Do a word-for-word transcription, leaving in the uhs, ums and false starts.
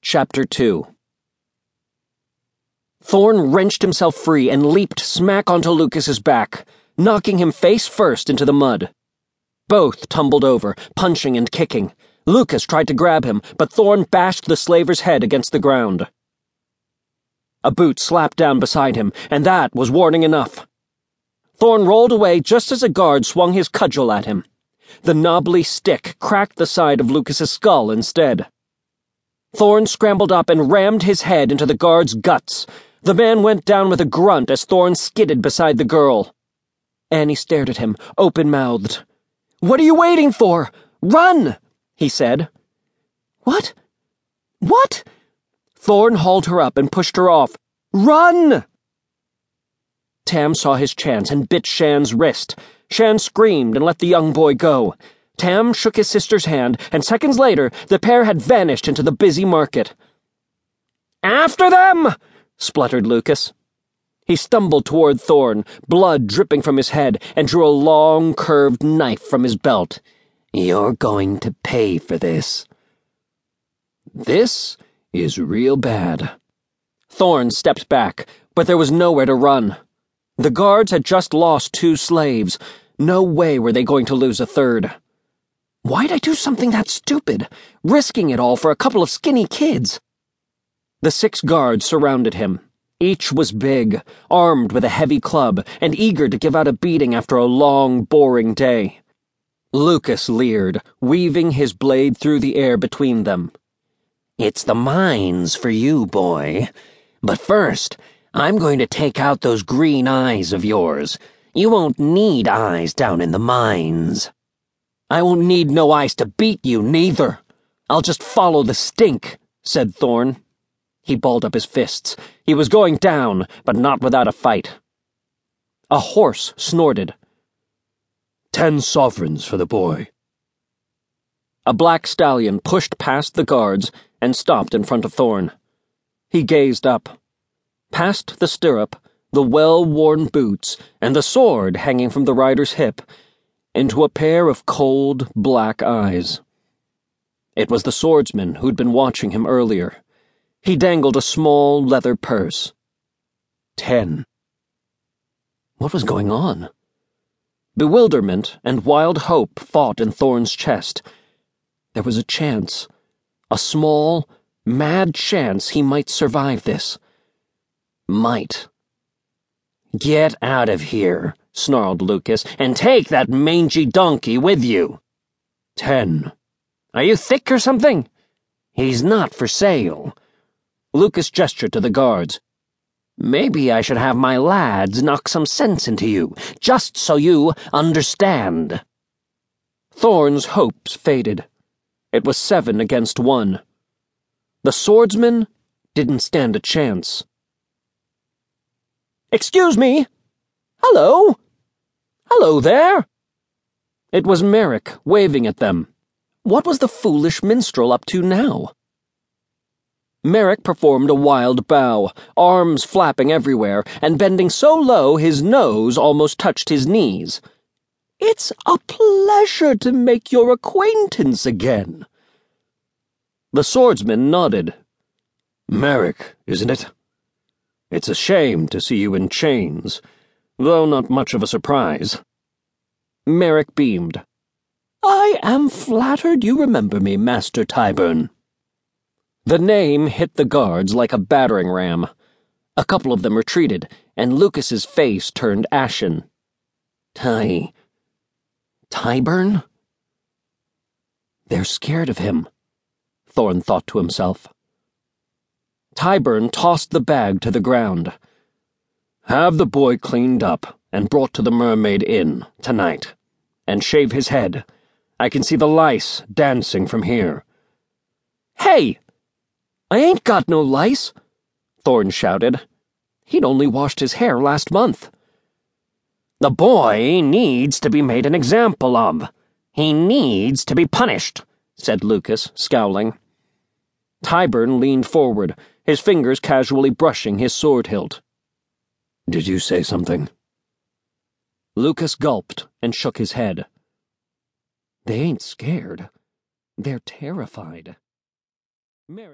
Chapter two. Thorn wrenched himself free and leaped smack onto Lucas's back, knocking him face first into the mud. Both tumbled over, punching and kicking. Lucas tried to grab him, but Thorn bashed the slaver's head against the ground. A boot slapped down beside him, and that was warning enough. Thorn rolled away just as a guard swung his cudgel at him. The knobbly stick cracked the side of Lucas's skull instead. Thorn scrambled up and rammed his head into the guard's guts. The man went down with a grunt as Thorn skidded beside the girl. Annie stared at him, open-mouthed. "What are you waiting for? Run!" he said. "What? What?" Thorn hauled her up and pushed her off. "Run!" Tam saw his chance and bit Shan's wrist. Shan screamed and let the young boy go. Tam shook his sister's hand, and seconds later, the pair had vanished into the busy market. "After them!" spluttered Lucas. He stumbled toward Thorn, blood dripping from his head, and drew a long, curved knife from his belt. "You're going to pay for this." "This is real bad." Thorn stepped back, but there was nowhere to run. The guards had just lost two slaves. No way were they going to lose a third. Why'd I do something that stupid, risking it all for a couple of skinny kids? The six guards surrounded him. Each was big, armed with a heavy club, and eager to give out a beating after a long, boring day. Lucas leered, weaving his blade through the air between them. "It's the mines for you, boy. But first, I'm going to take out those green eyes of yours. You won't need eyes down in the mines." "I won't need no eyes to beat you, neither. I'll just follow the stink," said Thorn. He balled up his fists. He was going down, but not without a fight. A horse snorted. "Ten sovereigns for the boy." A black stallion pushed past the guards and stopped in front of Thorn. He gazed up. Past the stirrup, the well-worn boots, and the sword hanging from the rider's hip, into a pair of cold, black eyes. It was the swordsman who'd been watching him earlier. He dangled a small leather purse. Ten. What was going on? Bewilderment and wild hope fought in Thorn's chest. There was a chance, a small, mad chance he might survive this. Might. "Get out of here," snarled Lucas, "and take that mangy donkey with you." Ten. "Are you thick or something?" "He's not for sale." Lucas gestured to the guards. "Maybe I should have my lads knock some sense into you, just so you understand." Thorn's hopes faded. It was seven against one. The swordsman didn't stand a chance. "Excuse me! Hello! Hello there!" It was Merrick, waving at them. What was the foolish minstrel up to now? Merrick performed a wild bow, arms flapping everywhere, and bending so low his nose almost touched his knees. "It's a pleasure to make your acquaintance again." The swordsman nodded. "Merrick, isn't it? It's a shame to see you in chains, though not much of a surprise." Merrick beamed. "I am flattered you remember me, Master Tyburn." The name hit the guards like a battering ram. A couple of them retreated, and Lucas's face turned ashen. Ty... Tyburn? They're scared of him, Thorn thought to himself. Tyburn tossed the bag to the ground. "Have the boy cleaned up and brought to the Mermaid Inn tonight, and shave his head. I can see the lice dancing from here." "Hey! I ain't got no lice," Thorn shouted. He'd only washed his hair last month. "The boy needs to be made an example of. He needs to be punished," said Lucas, scowling. Tyburn leaned forward, his fingers casually brushing his sword hilt. "Did you say something?" Lucas gulped and shook his head. "They ain't scared. They're terrified." Mary